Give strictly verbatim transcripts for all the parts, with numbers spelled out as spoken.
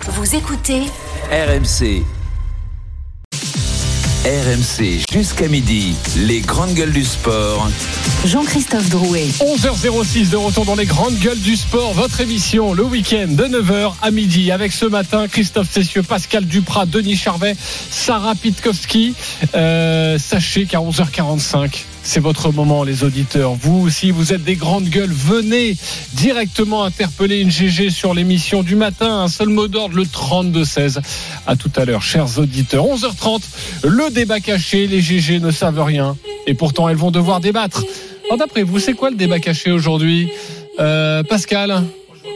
Vous écoutez R M C. R M C jusqu'à midi, les grandes gueules du sport. Jean-Christophe Drouet. onze heures six de retour dans les grandes gueules du sport. Votre émission le week-end de neuf heures à midi avec ce matin Christophe Cessieux, Pascal Duprat, Denis Charvet, Sarah Pitkowski. Euh, sachez qu'à onze heures quarante-cinq, c'est votre moment, les auditeurs. Vous aussi, vous êtes des grandes gueules. Venez directement interpeller une G G sur l'émission du matin. Un seul mot d'ordre, le trente-deux seize. À tout à l'heure, chers auditeurs. onze heures trente, le débat caché. Les G G ne savent rien. Et pourtant, elles vont devoir débattre. Alors, d'après vous, c'est quoi le débat caché aujourd'hui, euh, Pascal?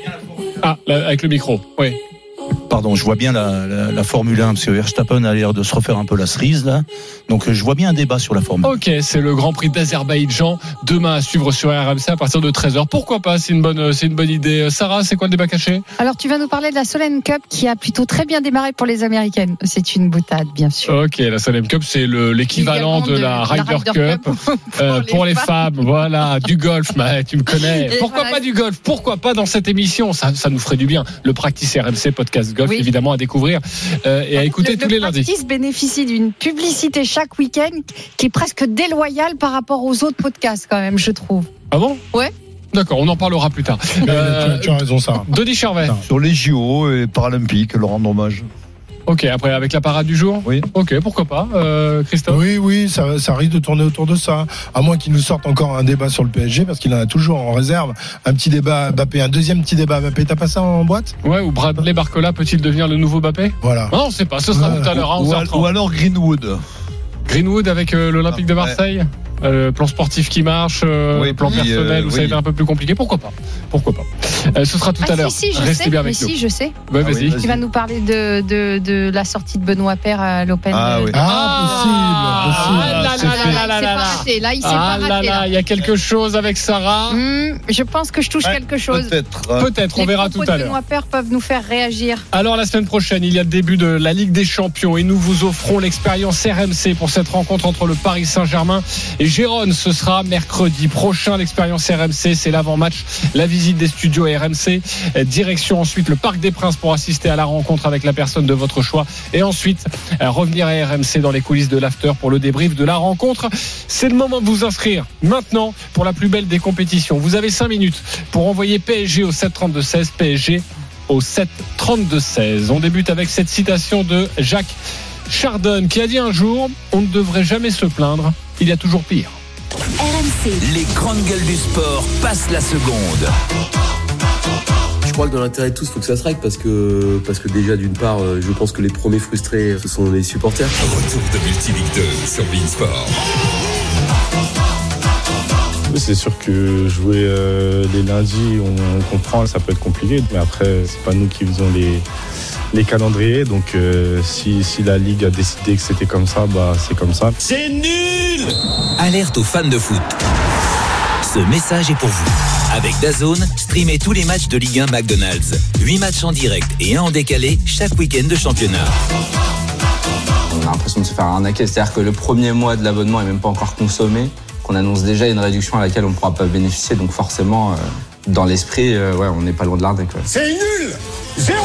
Ah, là, avec le micro, oui. Pardon, je vois bien la, la, la Formule un, parce que Verstappen a l'air de se refaire un peu la cerise, là. Donc, je vois bien un débat sur la Formule un. Ok, c'est le Grand Prix d'Azerbaïdjan. Demain à suivre sur R M C à partir de treize heures. Pourquoi pas? C'est une bonne, c'est une bonne idée. Sarah, c'est quoi le débat caché? Alors, tu vas nous parler de la Solheim Cup qui a plutôt très bien démarré pour les Américaines. C'est une boutade, bien sûr. Ok, la Solheim Cup, c'est le, l'équivalent de, de la Ryder, la Ryder Cup, Cup pour, euh, les, pour les femmes. Voilà, du golf, bah, tu me connais. Et pourquoi voilà. pas du golf? Pourquoi pas dans cette émission? Ça, ça nous ferait du bien. Le Practice R M C podcast golf, oui. évidemment, à découvrir euh, et à écouter le, tous le les lundis. Le Practice bénéficie d'une publicité chaque week-end qui est presque déloyale par rapport aux autres podcasts, quand même, je trouve. Ah bon? Ouais. D'accord, on en parlera plus tard. Euh, tu, tu as raison, Sarah. Denis Charvet. Sur les J O et Paralympiques, leur rendre hommage. Ok, après avec la parade du jour. Oui. Ok, pourquoi pas, euh, Christophe. Oui, oui, ça, ça risque de tourner autour de ça. À moins qu'il nous sorte encore un débat sur le P S G, parce qu'il en a toujours en réserve un petit débat Mbappé, un deuxième petit débat Mbappé. T'as pas ça en boîte? Ouais, ou Bradley Barcola peut-il devenir le nouveau Mbappé? Voilà. Non, on sait pas. Ce sera ouais. tout à l'heure à onze heures trente. Ou alors Greenwood. Greenwood avec euh, l'Olympique de Marseille. Ouais. Euh, plan sportif qui marche, euh, oui, plan puis, personnel où euh, ça oui. a été un peu plus compliqué. Pourquoi pas? Pourquoi pas? Euh, ce sera tout ah, à l'heure. Si, si, je Restez sais, bien avec mais nous. Si, je sais. Ouais, vas-y. Ah oui, vas-y. Tu vas nous parler de, de, de la sortie de Benoît Paire à l'Open. Ah, de... oui. ah, possible, possible. Ah, là, c'est là, fait. là, là, là, là, il s'est pas raté. Là, il s'est ah, pas raté. Là, là, il y a quelque chose avec Sarah. Mmh, je pense que je touche ouais, quelque chose. Peut-être. Peut-être, on Les verra tout à l'heure. Benoît Paire peuvent nous faire réagir. Alors, la semaine prochaine, il y a le début de la Ligue des Champions et nous vous offrons l'expérience R M C pour cette rencontre entre le Paris Saint-Germain et Gérone. Ce sera mercredi prochain. L'expérience R M C, c'est l'avant-match, la visite des studios R M C. Direction ensuite le Parc des Princes pour assister à la rencontre avec la personne de votre choix. Et ensuite, revenir à R M C dans les coulisses de l'after pour le débrief de la rencontre. C'est le moment de vous inscrire maintenant pour la plus belle des compétitions. Vous avez cinq minutes pour envoyer P S G au sept trente-deux seize. P S G au sept trente-deux seize. On débute avec cette citation de Jacques Chardon qui a dit un jour: on ne devrait jamais se plaindre, il y a toujours pire. R M C. Les grandes gueules du sport passent la seconde. Je crois que dans l'intérêt de tous, il faut que ça strike parce que, parce que déjà, d'une part, je pense que les premiers frustrés, ce sont les supporters. Retour de Multiligue deux sur beIN-Sport. C'est sûr que jouer euh, les lundis, on, on comprend, ça peut être compliqué, mais après, c'est pas nous qui faisons les, les calendriers, donc euh, si, si la Ligue a décidé que c'était comme ça, bah c'est comme ça. C'est nul! Alerte aux fans de foot. Ce message est pour vous. Avec DAZN, streamez tous les matchs de Ligue un McDonald's. huit matchs en direct et un en décalé chaque week-end de championnat. On a l'impression de se faire arnaquer, c'est-à-dire que le premier mois de l'abonnement est même pas encore consommé, qu'on annonce déjà une réduction à laquelle on ne pourra pas bénéficier, donc forcément, euh, dans l'esprit, euh, ouais, on n'est pas loin de l'arnaque. Ouais. C'est nul! Zéro!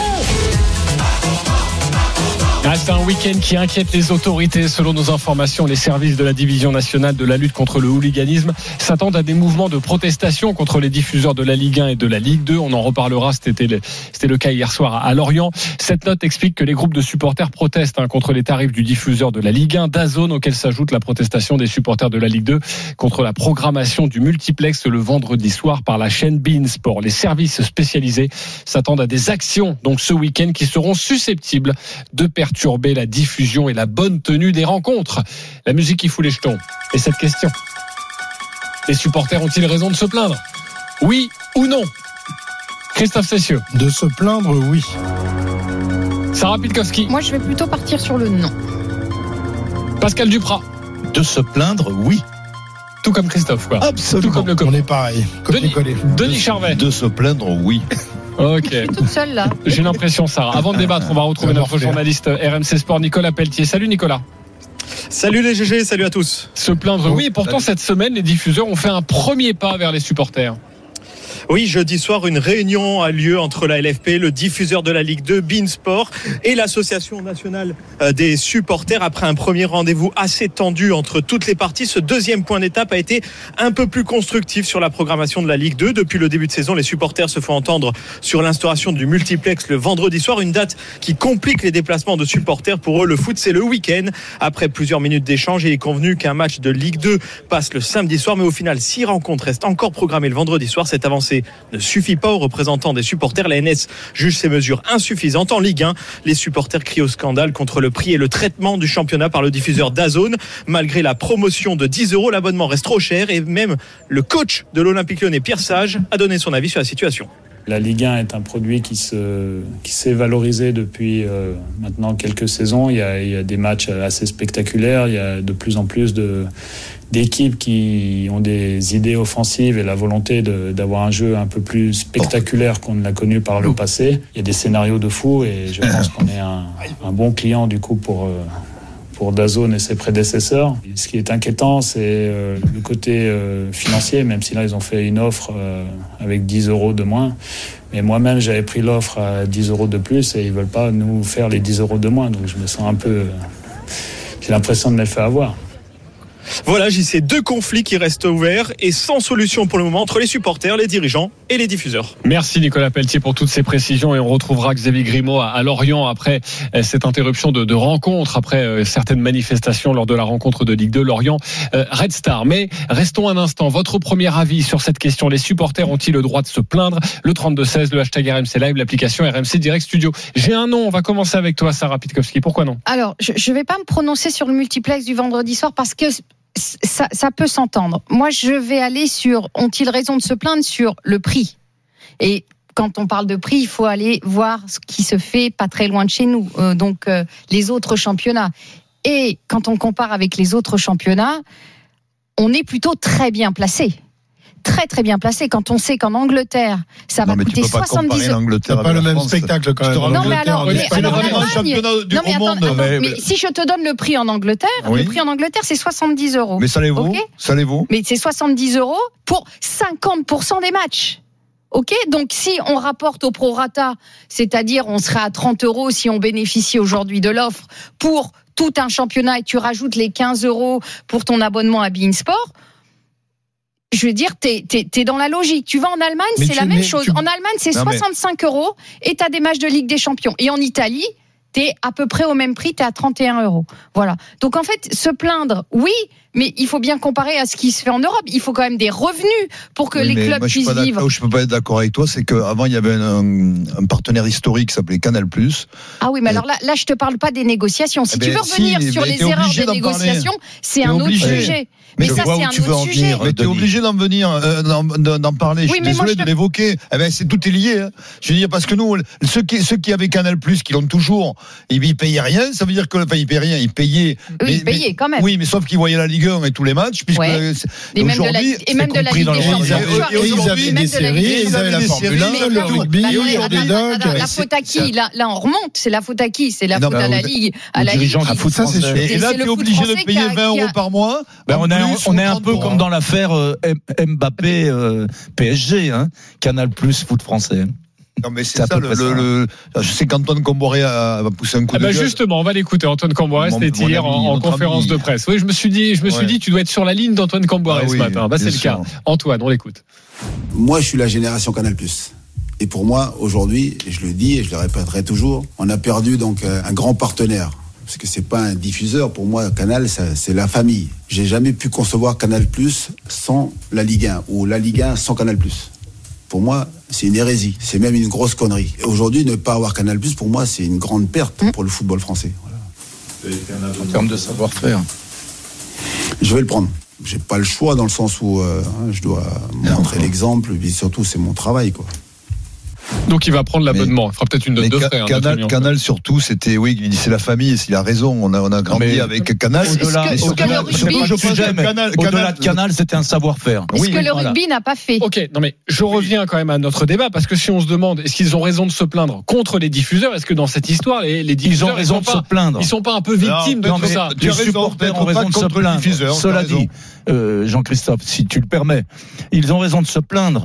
Ah, c'est un week-end qui inquiète les autorités. Selon nos informations, les services de la division nationale de la lutte contre le hooliganisme s'attendent à des mouvements de protestation contre les diffuseurs de la Ligue un et de la Ligue deux. On en reparlera, c'était le, c'était le cas hier soir à Lorient. Cette note explique que les groupes de supporters protestent hein, contre les tarifs du diffuseur de la Ligue un, DAZN, auquel s'ajoute la protestation des supporters de la Ligue deux contre la programmation du multiplex le vendredi soir par la chaîne beIN-Sport. Les services spécialisés s'attendent à des actions donc ce week-end qui seront susceptibles de perturber la diffusion et la bonne tenue des rencontres. La musique qui fout les jetons. Et cette question: les supporters ont-ils raison de se plaindre? Oui ou non? Christophe Cessieux. De se plaindre, oui. Sarah Pitkowski. Moi, je vais plutôt partir sur le non. Pascal Duprat. De se plaindre, oui. Tout comme Christophe, quoi. Absolument. Tout comme le On est pareil. Denis, Denis Charvet. De se plaindre, oui. Ok. Je suis toute seule là. J'ai l'impression, Sarah. Avant de débattre, on va retrouver notre journaliste R M C Sport, Nicolas Pelletier. Salut Nicolas. Salut les G G, salut à tous. Se plaindre, oui. Et pourtant, cette semaine, les diffuseurs ont fait un premier pas vers les supporters. Oui, jeudi soir, une réunion a lieu entre la L F P, le diffuseur de la Ligue deux, beIN Sport, et l'Association nationale des supporters. Après un premier rendez-vous assez tendu entre toutes les parties, ce deuxième point d'étape a été un peu plus constructif sur la programmation de la Ligue deux. Depuis le début de saison, les supporters se font entendre sur l'instauration du multiplex le vendredi soir, une date qui complique les déplacements de supporters. Pour eux, le foot, c'est le week-end. Après plusieurs minutes d'échange, il est convenu qu'un match de Ligue deux passe le samedi soir, mais au final, six rencontres restent encore programmées le vendredi soir. Cette avancée ne suffit pas aux représentants des supporters. La N S juge ces mesures insuffisantes. En Ligue un, les supporters crient au scandale contre le prix et le traitement du championnat par le diffuseur DAZN. Malgré la promotion de dix euros, l'abonnement reste trop cher et même le coach de l'Olympique Lyonnais, Pierre Sage, a donné son avis sur la situation. La Ligue un est un produit qui, se, qui s'est valorisé depuis euh, maintenant quelques saisons. Il y, a, il y a des matchs assez spectaculaires. Il y a de plus en plus de, d'équipes qui ont des idées offensives et la volonté de, d'avoir un jeu un peu plus spectaculaire qu'on ne l'a connu par le passé. Il y a des scénarios de fou et je pense qu'on est un, un bon client du coup pour... Euh, pour DAZN et ses prédécesseurs. Ce qui est inquiétant, c'est euh, le côté euh, financier, même si là, ils ont fait une offre euh, avec dix euros de moins. Mais moi-même, j'avais pris l'offre à dix euros de plus et ils ne veulent pas nous faire les dix euros de moins. Donc, je me sens un peu... Euh, j'ai l'impression de me faire avoir. Voilà, j'y sais deux conflits qui restent ouverts et sans solution pour le moment entre les supporters, les dirigeants et les diffuseurs. Merci Nicolas Pelletier pour toutes ces précisions et on retrouvera Xavier Grimaud à, à Lorient après euh, cette interruption de, de rencontre, après euh, certaines manifestations lors de la rencontre de Ligue deux Lorient euh, Red Star. Mais restons un instant, votre premier avis sur cette question, les supporters ont-ils le droit de se plaindre? Le trente-deux seize, le hashtag R M C Live, l'application R M C Direct Studio. J'ai un nom, on va commencer avec toi Sarah Pitkowski, pourquoi non? Alors, je ne vais pas me prononcer sur le multiplex du vendredi soir parce que Ça, ça peut s'entendre. Moi, je vais aller sur, ont-ils raison de se plaindre sur le prix? Et quand on parle de prix, il faut aller voir ce qui se fait pas très loin de chez nous, euh, donc euh, les autres championnats. Et quand on compare avec les autres championnats, on est plutôt très bien placé. Très très bien placé quand on sait qu'en Angleterre ça va coûter soixante-dix euros. C'est pas le même spectacle quand même. Non mais alors, mais, alors en Allemagne, non mais attends, attends, mais, mais si je te donne le prix en Angleterre, oui. Le prix en Angleterre c'est soixante-dix euros. Mais ça les vaut, okay, ça les vaut. Mais c'est soixante-dix euros pour cinquante pour cent des matchs. Ok, donc si on rapporte au prorata, c'est-à-dire on serait à trente euros si on bénéficie aujourd'hui de l'offre pour tout un championnat et tu rajoutes les quinze euros pour ton abonnement à beIN Sport. Je veux dire, t'es, t'es, t'es dans la logique. Tu vas en Allemagne, mais c'est la même chose. Tu... En Allemagne, c'est non soixante-cinq mais... euros et t'as des matchs de Ligue des Champions. Et en Italie, t'es à peu près au même prix, t'es à trente et un euros. Voilà. Donc en fait, se plaindre, oui, mais il faut bien comparer à ce qui se fait en Europe. Il faut quand même des revenus pour que oui, les clubs puissent vivre. Je peux pas être d'accord avec toi, c'est qu'avant il y avait un, un partenaire historique qui s'appelait Canal+. Ah oui, mais et... alors là, là, je te parle pas des négociations. Si eh tu veux revenir si, sur les erreurs des négociations, c'est un autre sujet. Mais, mais ça, c'est un autre sujet. Mais tu es obligé d'en venir, euh, d'en, d'en parler. Oui, je suis désolé de te... l'évoquer. Eh ben, c'est, tout est lié. Hein. Je veux dire, parce que nous, ceux qui, ceux qui avaient Canal+, qui l'ont toujours, ils, ils payaient rien. Ça veut dire que, enfin, ils payaient rien. Ils payaient. Oui, mais, ils payaient quand même. Oui, mais sauf qu'ils voyaient la Ligue un et tous les matchs, puisque ouais. Et même de la, et même de la Ligue des Champions. Et ils avaient des séries, ils avaient la Formule un, le rugby, le dogs. La faute à qui? Là, là, on remonte. C'est la faute à qui? C'est la faute à la Ligue, à la Ligue. Ça, c'est sûr. Et là, tu es obligé de payer vingt euros par mois. On est un peu comme dans l'affaire euh, Mbappé euh, P S G, hein, Canal Plus foot français. Non mais c'est, c'est ça, le, le, ça. Le, je sais qu'Antoine Comboiré a, a poussé un coup ah de bah gueule. Justement, on va l'écouter. Antoine Comboiré, c'était mon hier ami, en, en conférence ami. de presse. Oui, je me suis dit, je me suis ouais. dit, tu dois être sur la ligne d'Antoine Comboiré ah, ce oui, matin. Bah, c'est sûr. Le cas. Antoine, on l'écoute. Moi, je suis la génération Canal+. Et pour moi, aujourd'hui, et je le dis et je le répéterai toujours, on a perdu donc un grand partenaire. Parce que c'est pas un diffuseur, pour moi, Canal, ça, c'est la famille. J'ai jamais pu concevoir Canal+ sans la Ligue un, ou la Ligue un sans Canal+. Pour moi, c'est une hérésie, c'est même une grosse connerie. Et aujourd'hui, ne pas avoir Canal+, pour moi, c'est une grande perte pour le football français. Voilà. En termes de savoir-faire. Je vais le prendre. J'ai pas le choix dans le sens où euh, je dois montrer l'exemple, et surtout, c'est mon travail, quoi. Donc il va prendre l'abonnement. Il fera peut-être une note de frais. Hein, Canal, Canal surtout, c'était oui, il dit c'est la famille. Il a raison. On a on a grandi mais avec Canal. Au-delà, que, au-delà, au-delà, je rugby, je Canal, Canal, au-delà de Canal, c'était un savoir-faire. Est-ce oui, que oui, le voilà. rugby n'a pas fait? Ok, non mais je reviens quand même à notre débat parce que si on se demande est-ce qu'ils ont raison de se plaindre contre les diffuseurs, est-ce que dans cette histoire les, les diffuseurs ils ont raison ils de pas, se plaindre. Ils sont pas un peu victimes non, de tout ça? Les supporters ont raison de se plaindre. Cela dit, euh, Jean-Christophe, si tu le permets, ils ont raison de se plaindre,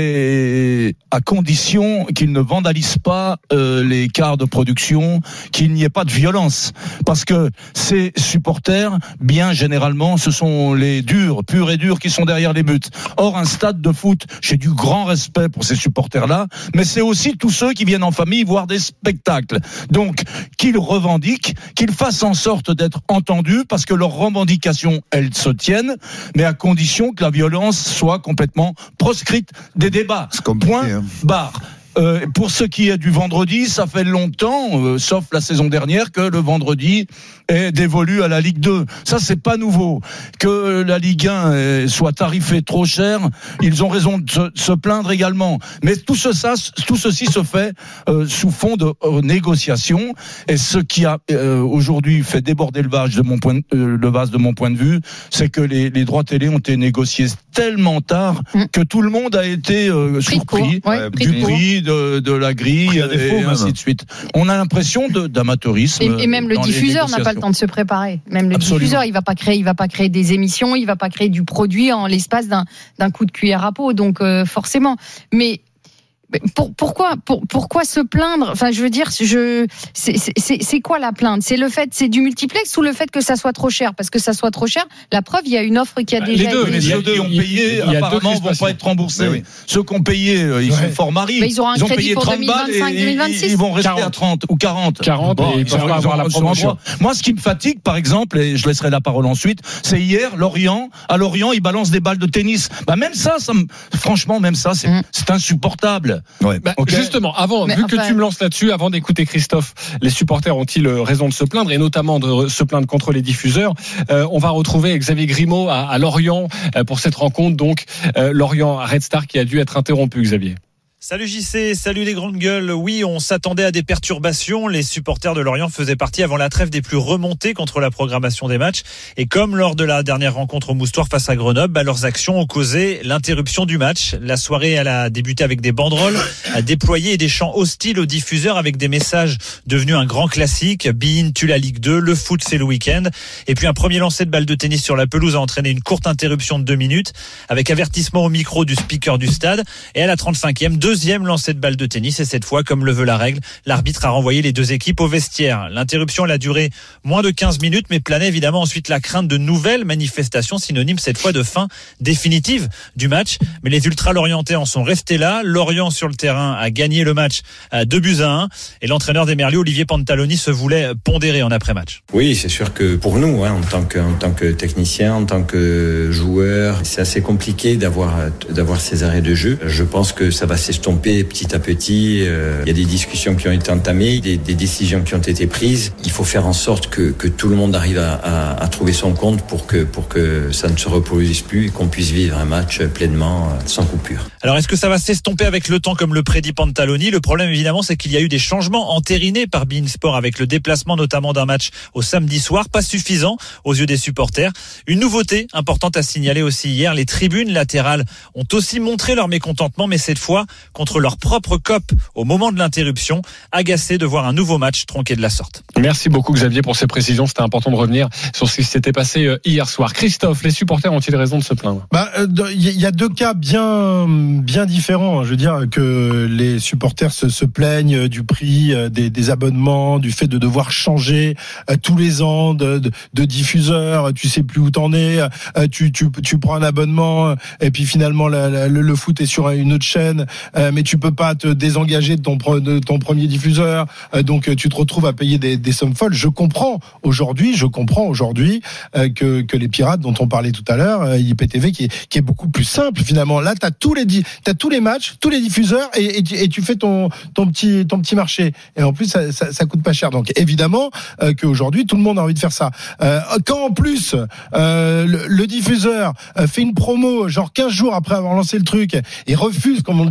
mais à condition qu'ils ne vandalisent pas euh, les quarts de production, qu'il n'y ait pas de violence, parce que ces supporters, bien généralement, ce sont les durs, purs et durs, qui sont derrière les buts. Or, un stade de foot, j'ai du grand respect pour ces supporters-là, mais c'est aussi tous ceux qui viennent en famille voir des spectacles. Donc, qu'ils revendiquent, qu'ils fassent en sorte d'être entendus, parce que leurs revendications, elles se tiennent, mais à condition que la violence soit complètement proscrite des débats. Point hein. barre. Euh, pour ce qui est du vendredi, ça fait longtemps, euh, sauf la saison dernière, que le vendredi est dévolu à la Ligue deux. Ça, c'est pas nouveau. Que la Ligue un euh, soit tarifée trop cher, ils ont raison de se, se plaindre également. Mais tout, ce, ça, tout ceci se fait euh, sous fond de euh, négociation. Et ce qui a euh, aujourd'hui fait déborder le vase de mon point, de, euh, le vase de mon point de vue, c'est que les, les droits télé ont été négociés tellement tard mmh. que tout le monde a été euh, surpris ouais, du prix de, de la grille et, et ainsi de suite. On a l'impression de, d'amateurisme. Et, et même le diffuseur n'a pas le temps de se préparer. Même le Absolument. diffuseur, il va pas créer, il va pas créer des émissions, il va pas créer du produit en l'espace d'un, d'un coup de cuillère à peau. Donc euh, forcément. Mais Pour, pourquoi, pour, pourquoi se plaindre? Enfin, je veux dire, je, c'est, c'est, c'est quoi la plainte? C'est le fait, c'est du multiplex ou le fait que ça soit trop cher? Parce que ça soit trop cher, la preuve, il y a une offre qui a bah, déjà les deux, été. Les deux qui ont payé, apparemment, vont pas être remboursés. Oui. Ceux qui ont payé, ils ouais. sont fort maris. Mais ils auront un ils ont crédit payé pour trente balles et deux mille vingt-cinq, ils vont rester quarante à trente ou quarante. quarante bon, et ils peuvent pas avoir la promotion. Moi, ce qui me fatigue, par exemple, et je laisserai la parole ensuite, c'est hier, Lorient, à Lorient, ils balancent des balles de tennis. Bah, même ça, ça me, franchement, même ça, c'est, mm. c'est insupportable. Ouais. Bah, okay. Justement, avant, mais vu enfin... que tu me lances là-dessus, avant d'écouter Christophe, les supporters ont-ils raison de se plaindre et notamment de se plaindre contre les diffuseurs? euh, On va retrouver Xavier Grimaud à, à Lorient euh, pour cette rencontre. Donc, euh, Lorient Red Star qui a dû être interrompu, Xavier. Salut J C, salut les grandes gueules. Oui, on s'attendait à des perturbations. Les supporters de Lorient faisaient partie avant la trêve des plus remontés contre la programmation des matchs. Et comme lors de la dernière rencontre au Moustoir face à Grenoble, bah, leurs actions ont causé l'interruption du match. La soirée, elle a débuté avec des banderoles à déployer et des chants hostiles aux diffuseurs avec des messages devenus un grand classique. Bein tue la Ligue deux, le foot c'est le week-end. Et puis un premier lancer de balle de tennis sur la pelouse a entraîné une courte interruption de deux minutes avec avertissement au micro du speaker du stade. Et à la trente-cinquième, deux Deuxième lancé de balle de tennis et cette fois, comme le veut la règle, l'arbitre a renvoyé les deux équipes au vestiaire. L'interruption elle a duré moins de quinze minutes, mais planait évidemment ensuite la crainte de nouvelles manifestations, synonyme cette fois de fin définitive du match. Mais les ultra-lorientais en sont restés là. Lorient sur le terrain a gagné le match à deux buts à un et l'entraîneur des Merlus, Olivier Pantaloni, se voulait pondérer en après-match. Oui, c'est sûr que pour nous, hein, en tant que, en tant que technicien, en tant que joueur, c'est assez compliqué d'avoir, d'avoir ces arrêts de jeu. Je pense que ça va s'estomper petit à petit. Euh, il y a des discussions qui ont été entamées, des, des décisions qui ont été prises. Il faut faire en sorte que, que tout le monde arrive à, à, à trouver son compte pour que, pour que ça ne se reproduise plus et qu'on puisse vivre un match pleinement, sans coupure. Alors, est-ce que ça va s'estomper avec le temps comme le prédit Pantaloni? Le problème, évidemment, c'est qu'il y a eu des changements entérinés par beIN Sport avec le déplacement notamment d'un match au samedi soir, pas suffisant aux yeux des supporters. Une nouveauté importante à signaler aussi hier, les tribunes latérales ont aussi montré leur mécontentement, mais cette fois contre leur propre cop au moment de l'interruption, agacés de voir un nouveau match tronqué de la sorte. Merci beaucoup Xavier pour ces précisions, c'était important de revenir sur ce qui s'était passé hier soir. Christophe, les supporters ont-ils raison de se plaindre? Bah, il y a deux cas bien bien différents. Je veux dire que les supporters se, se plaignent du prix des, des abonnements, du fait de devoir changer tous les ans de, de, de diffuseur. Tu sais plus où t'en es. Tu, tu, tu prends un abonnement et puis finalement la, la, le, le foot est sur une autre chaîne. Mais tu peux pas te désengager de ton, de ton premier diffuseur, donc tu te retrouves à payer des, des sommes folles. Je comprends aujourd'hui, je comprends aujourd'hui que, que les pirates dont on parlait tout à l'heure, I P T V, qui est, qui est beaucoup plus simple finalement. Là, t'as tous les, t'as tous les matchs, tous les diffuseurs, et, et, et tu fais ton, ton petit, ton petit marché. Et en plus, ça, ça, ça coûte pas cher. Donc évidemment euh, qu'aujourd'hui, tout le monde a envie de faire ça. Euh, quand en plus euh, le, le diffuseur fait une promo, genre quinze jours après avoir lancé le truc, et refuse, comme on le disait tout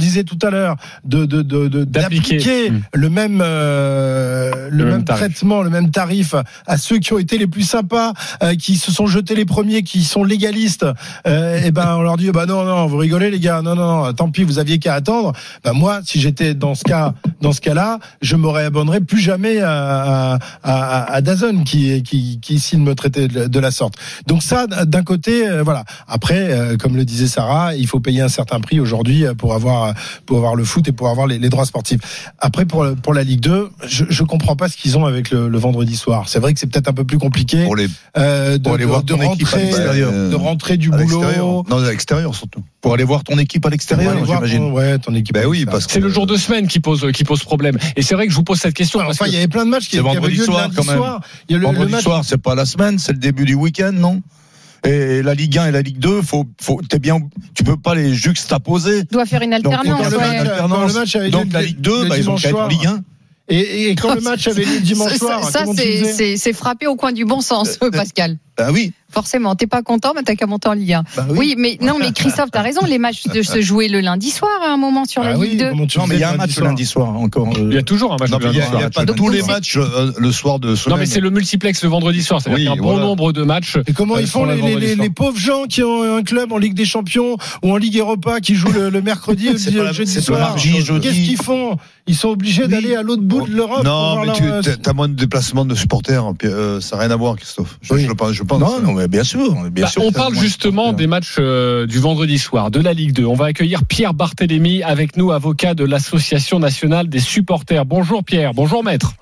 à l'heure, de, de, de, de d'appliquer, d'appliquer mmh. le même, euh, le, le même, même traitement, le même tarif à ceux qui ont été les plus sympas, euh, qui se sont jetés les premiers, qui sont légalistes, euh, et ben on leur dit bah non non vous rigolez les gars, non non, non tant pis vous aviez qu'à attendre. Ben moi si j'étais dans ce cas dans ce cas-là, je me réabonnerais plus jamais à à, à, à DAZN qui qui qui s'il me traitait de, de la sorte. Donc ça d'un côté euh, voilà. Après euh, comme le disait Sarah, il faut payer un certain prix aujourd'hui pour avoir pour avoir le foot et pour avoir les, les droits sportifs. Après pour pour la Ligue deux, je je comprends pas ce qu'ils ont avec le, le vendredi soir. C'est vrai que c'est peut-être un peu plus compliqué pour les euh, de, pour aller de, voir de ton équipe à l'extérieur, rentrer de rentrer du à boulot. Non, à l'extérieur surtout. Pour aller voir ton équipe à l'extérieur, j'imagine. Ton, ouais, ton équipe. Ben oui, parce que c'est le jour de semaine qui pose qui pose problème. Et c'est vrai que je vous pose cette question. Alors, parce enfin, que il y avait plein de matchs qui, qui avaient lieu soir, le quand même. soir. Il y a le, vendredi le match... soir, c'est pas la semaine, c'est le début du week-end, non? Et la Ligue un et la Ligue deux, faut, faut, t'es bien, tu peux pas les juxtaposer. Doit faire une alternance. Donc, le ouais. match, quand le match avait donc lieu, la Ligue deux, le bah, ils ont qu'à être en Ligue un. Et, et quand le match avait lieu dimanche soir, ça, c'est, c'est, c'est frappé au coin du bon sens, euh, Pascal. Ah oui. Forcément, t'es pas content, mais t'as qu'à monter en Ligue un. Bah oui. oui, mais non, mais Christophe, t'as raison. Les matchs de se jouer le lundi soir à un moment sur la ah Ligue oui, deux. Non, mais il y a un match le lundi soir encore. Euh... Il y a toujours un match non, le lundi soir. Il n'y a, a pas Donc, tous les c'est... matchs euh, le soir de semaine. Non, mais c'est le multiplex le vendredi soir. C'est-à-dire oui, qu'il y a un bon voilà. nombre de matchs. Et comment ils font les, les, les, les pauvres gens qui ont un club en Ligue des Champions ou en Ligue Europa qui jouent le, le mercredi ou le la, jeudi soir mardi, Qu'est-ce qu'ils font? Ils sont obligés oui. d'aller à l'autre bout de l'Europe. Non, mais tu as moins de déplacements de supporters. Ça n'a rien à voir, Christophe. Je, oui. je, je pense. Non, non, mais bien sûr. Bien bah, sûr on parle justement des matchs euh, du vendredi soir, de la Ligue deux. On va accueillir Pierre Barthélémy avec nous, avocat de l'Association nationale des supporters. Bonjour Pierre, bonjour maître.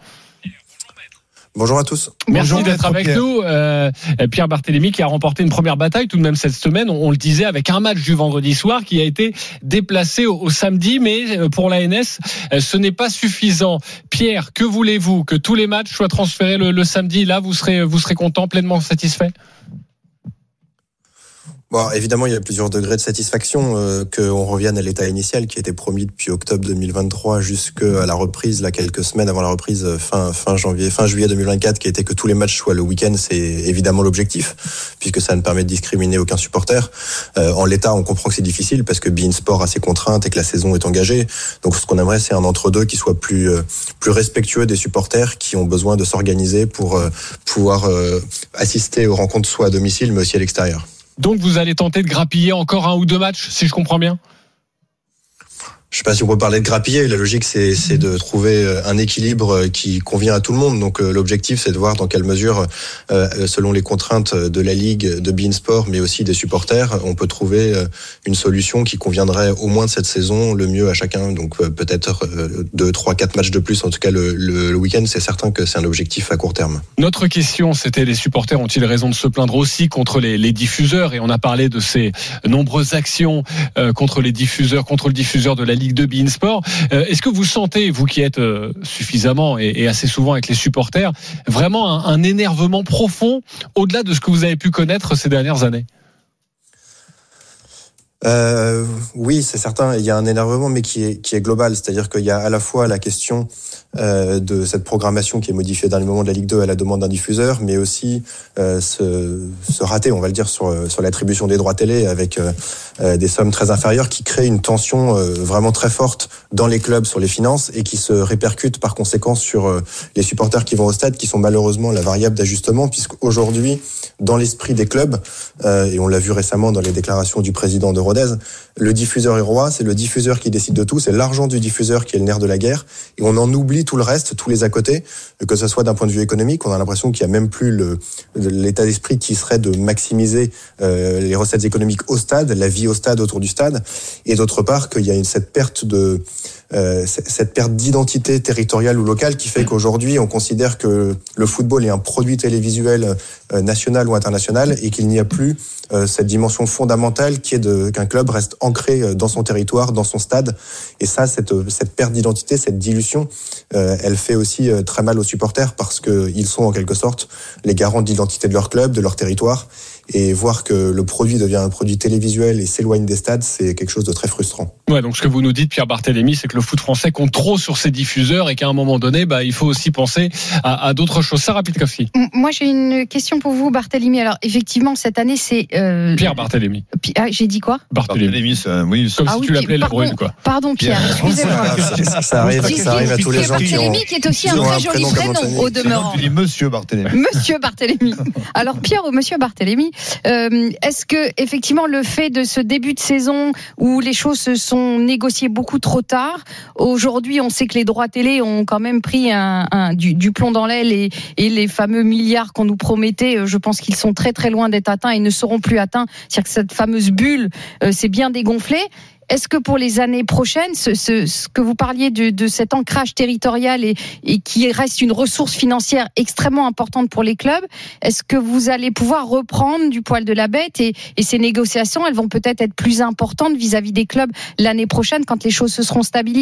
Bonjour à tous. Merci Bonjour, d'être avec Pierre. nous. Euh, Pierre Barthélémy qui a remporté une première bataille tout de même cette semaine, on, on le disait, avec un match du vendredi soir qui a été déplacé au, au samedi, mais pour l'A N S, ce n'est pas suffisant. Pierre, que voulez-vous? Que tous les matchs soient transférés le, le samedi? Là, vous serez, vous serez content, pleinement satisfait? Bon, évidemment, il y a plusieurs degrés de satisfaction, euh, qu'on revienne à l'état initial qui était promis depuis octobre deux mille vingt-trois jusqu'à la reprise, là, quelques semaines avant la reprise, fin, fin janvier, fin juillet deux mille vingt-quatre, qui était que tous les matchs soient le week-end. C'est évidemment l'objectif, puisque ça ne permet de discriminer aucun supporter. Euh, en l'état, on comprend que c'est difficile parce que beIN Sport a ses contraintes et que la saison est engagée. Donc, ce qu'on aimerait, c'est un entre-deux qui soit plus, euh, plus respectueux des supporters qui ont besoin de s'organiser pour euh, pouvoir euh, assister aux rencontres soit à domicile, mais aussi à l'extérieur. Donc vous allez tenter de grappiller encore un ou deux matchs, si je comprends bien? Je sais pas si on peut parler de grappiller. La logique, c'est, c'est de trouver un équilibre qui convient à tout le monde. Donc, l'objectif, c'est de voir dans quelle mesure, euh, selon les contraintes de la Ligue, de beIN Sport, mais aussi des supporters, on peut trouver une solution qui conviendrait au moins de cette saison le mieux à chacun. Donc, peut-être deux, trois, quatre matchs de plus. En tout cas, le, le, le week-end, c'est certain que c'est un objectif à court terme. Notre question, c'était les supporters ont-ils raison de se plaindre aussi contre les, les diffuseurs? Et on a parlé de ces nombreuses actions euh, contre les diffuseurs, contre le diffuseur de la Ligue de beIN Sport. Euh, est-ce que vous sentez, vous qui êtes euh, suffisamment et, et assez souvent avec les supporters, vraiment un, un énervement profond au-delà de ce que vous avez pu connaître ces dernières années? Euh, oui, c'est certain. Il y a un énervement, mais qui est qui est global. C'est-à-dire qu'il y a à la fois la question euh, de cette programmation qui est modifiée dans les moments de la Ligue deux à la demande d'un diffuseur, mais aussi euh, ce, ce raté, on va le dire, sur sur l'attribution des droits télé avec euh, des sommes très inférieures, qui crée une tension euh, vraiment très forte dans les clubs sur les finances et qui se répercute par conséquent sur euh, les supporters qui vont au stade, qui sont malheureusement la variable d'ajustement, puisqu'aujourd'hui, dans l'esprit des clubs, euh, et on l'a vu récemment dans les déclarations du président de Rodez, le diffuseur est roi, c'est le diffuseur qui décide de tout, c'est l'argent du diffuseur qui est le nerf de la guerre, et on en oublie tout le reste, tous les à côté, que ce soit d'un point de vue économique, on a l'impression qu'il n'y a même plus le, l'état d'esprit qui serait de maximiser euh, les recettes économiques au stade, la vie au stade, autour du stade, et d'autre part qu'il y a une, cette perte de euh, cette perte d'identité territoriale ou locale qui fait qu'aujourd'hui on considère que le football est un produit télévisuel euh, national ou international et qu'il n'y a plus euh, cette dimension fondamentale qui est de, qu'un club reste ancré dans son territoire, dans son stade. Et ça, cette, cette perte d'identité, cette dilution, euh, elle fait aussi euh, très mal aux supporters parce qu'ils sont en quelque sorte les garants de l'identité de leur club, de leur territoire. Et voir que le produit devient un produit télévisuel et s'éloigne des stades, c'est quelque chose de très frustrant. Ouais, donc ce que vous nous dites, Pierre Barthélémy, c'est que le foot français compte trop sur ses diffuseurs et qu'à un moment donné, bah, il faut aussi penser à, à d'autres choses. Sarah Pitkowski. Moi, j'ai une question pour vous, Barthélémy. Alors, effectivement, cette année, c'est... Euh... Pierre Barthélémy. Ah, j'ai dit quoi ? Barthélémy, ça, oui, comme ah si oui, tu l'appelais la brune, quoi. Pardon, Pierre, excusez-moi. Ça, ça arrive, Si, ça si, arrive à tous les gens qui ont. Barthélémy qui est aussi un très joli prénom au demeurant. Tu dis Monsieur Barthélémy. Monsieur Barthélémy. Alors Pierre ou Monsieur Barthélémy, euh, est-ce que effectivement le fait de ce début de saison où les choses se sont négociées beaucoup trop tard, aujourd'hui on sait que les droits télé ont quand même pris un, un, du, du plomb dans l'aile et, et les fameux milliards qu'on nous promettait, je pense qu'ils sont très très loin d'être atteints et ne seront plus atteints. C'est-à-dire que cette fameuse bulle euh, s'est bien dégonflée. Est-ce que pour les années prochaines, ce, ce, ce que vous parliez de, de cet ancrage territorial et, et qui reste une ressource financière extrêmement importante pour les clubs, est-ce que vous allez pouvoir reprendre du poil de la bête et, et ces négociations, elles vont peut-être être plus importantes vis-à-vis des clubs l'année prochaine quand les choses se seront stabilisées ?